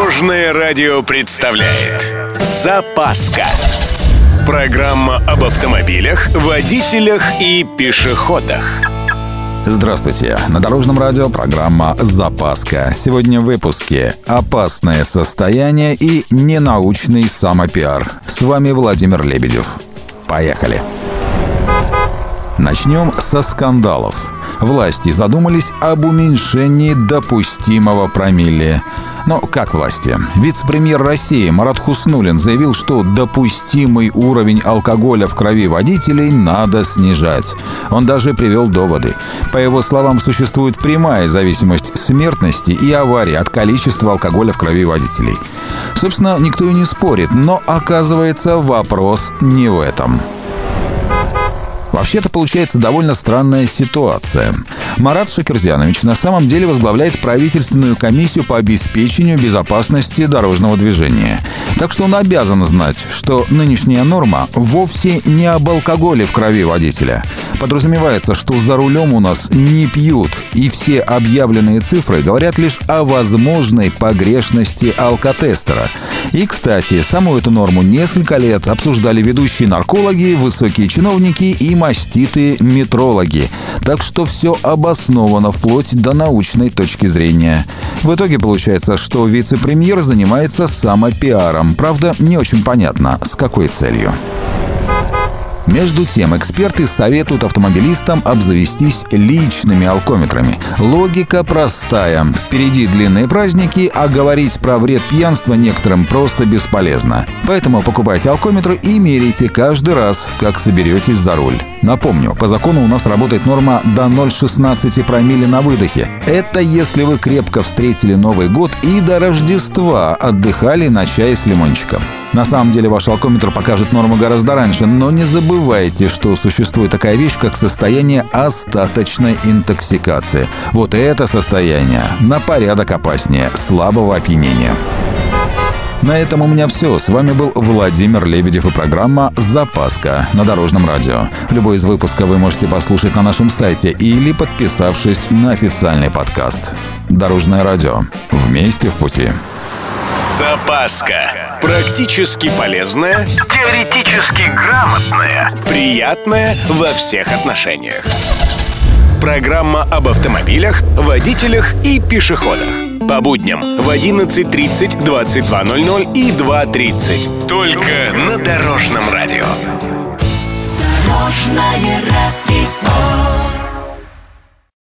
Дорожное радио представляет «Запаска». Программа об автомобилях, водителях и пешеходах. Здравствуйте! На Дорожном радио программа «Запаска». Сегодня в выпуске «Опасное состояние» и «Ненаучный самопиар». С вами Владимир Лебедев. Поехали! Начнем со скандалов. Власти задумались об уменьшении допустимого промилле. Но как власти? Вице-премьер России Марат Хуснуллин заявил, что допустимый уровень алкоголя в крови водителей надо снижать. Он даже привел доводы. По его словам, существует прямая зависимость смертности и аварий от количества алкоголя в крови водителей. Собственно, никто и не спорит, но оказывается, вопрос не в этом. Вообще-то получается довольно странная ситуация. Марат Шакирзянович на самом деле возглавляет правительственную комиссию по обеспечению безопасности дорожного движения. Так что он обязан знать, что нынешняя норма вовсе не об алкоголе в крови водителя. Подразумевается, что за рулем у нас не пьют, и все объявленные цифры говорят лишь о возможной погрешности алкотестера. И, кстати, саму эту норму несколько лет обсуждали ведущие наркологи, высокие чиновники и маститые метрологи. Так что все обосновано вплоть до научной точки зрения. В итоге получается, что вице-премьер занимается самопиаром. Правда, не очень понятно, с какой целью. Между тем, эксперты советуют автомобилистам обзавестись личными алкометрами. Логика простая. Впереди длинные праздники, а говорить про вред пьянства некоторым просто бесполезно. Поэтому покупайте алкометры и меряйте каждый раз, как соберетесь за руль. Напомню, по закону у нас работает норма до 0,16 промилле на выдохе. Это если вы крепко встретили Новый год и до Рождества отдыхали на чае с лимончиком. На самом деле ваш алкометр покажет норму гораздо раньше, но не забывайте, что существует такая вещь, как состояние остаточной интоксикации. Вот это состояние на порядок опаснее слабого опьянения. На этом у меня все. С вами был Владимир Лебедев и программа «Запаска» на Дорожном радио. Любой из выпусков вы можете послушать на нашем сайте или подписавшись на официальный подкаст. Дорожное радио. Вместе в пути. «Запаска». Практически полезная, теоретически грамотная, приятная во всех отношениях. Программа об автомобилях, водителях и пешеходах. По будням в 11:30, 22:00 и 2:30. Только на Дорожном радио. Дорожное радио.